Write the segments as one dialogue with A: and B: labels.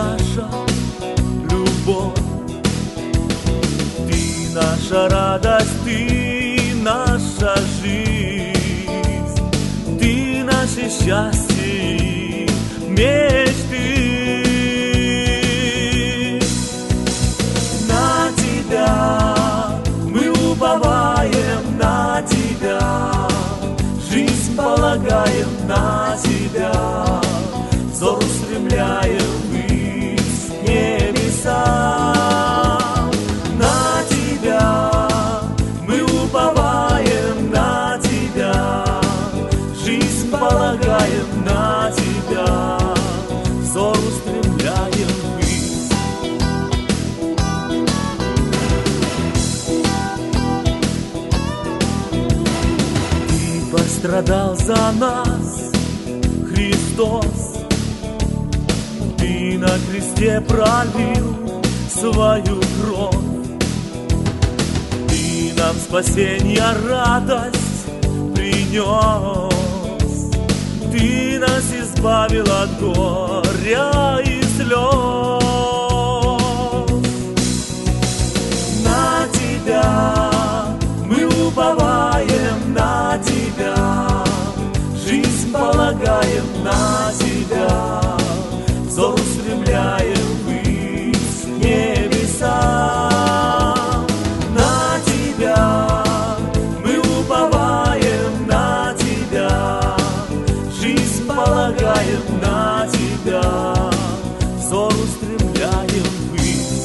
A: наша любовь. Ты наша радость, ты наша жизнь, ты наше счастье, мечты. На тебя мы уповаем, на тебя жизнь полагаем, на тебя взор устремляем ввысь к небесам. На тебя мы уповаем, на тебя жизнь полагаем, на тебя взор устремляем ввысь. Ты пострадал за нас, Христос, Ты на кресте пролил свою кровь, Ты нам спасенье, радость принес, Ты нас избавил от горя и слез. На Тебя мы уповаем, на Тебя жизнь полагаем, на Тебя взор устремляем ввысь к небесам. На Тебя мы уповаем, на Тебя жизнь полагаем, на Тебя взор устремляем ввысь.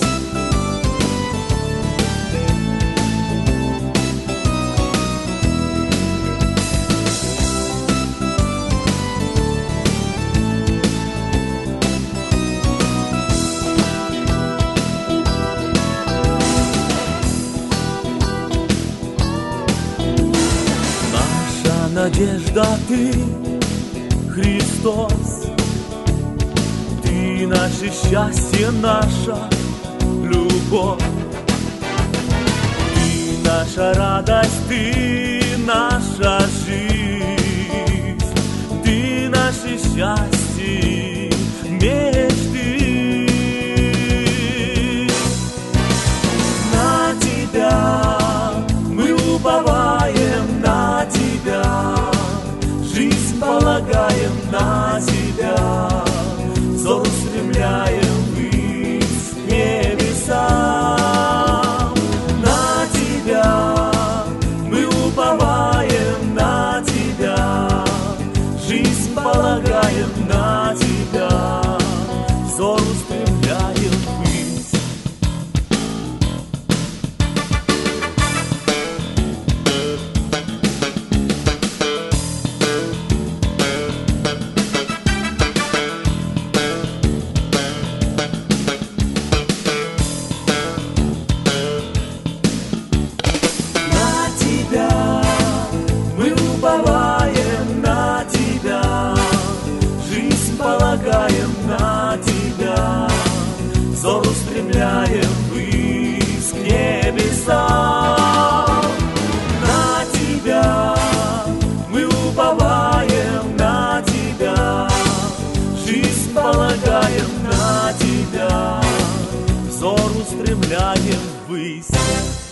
A: Надежда Ты, Христос, Ты наше счастье, наша любовь, Ты наша радость, Ты наша жизнь, Ты наше счастье, мечты. На Тебя мы уповаем, на Тебя жизнь полагаем, на Тебя взор устремляем ввысь к небесам. На Тебя мы уповаем, на Тебя жизнь полагаем, на Тебя взор устремляем ввысь. На Тебя жизнь полагаем, на Тебя взор устремляем ввысь к небесам. На Тебя мы уповаем, на Тебя жизнь полагаем, на Тебя взор устремляем ввысь.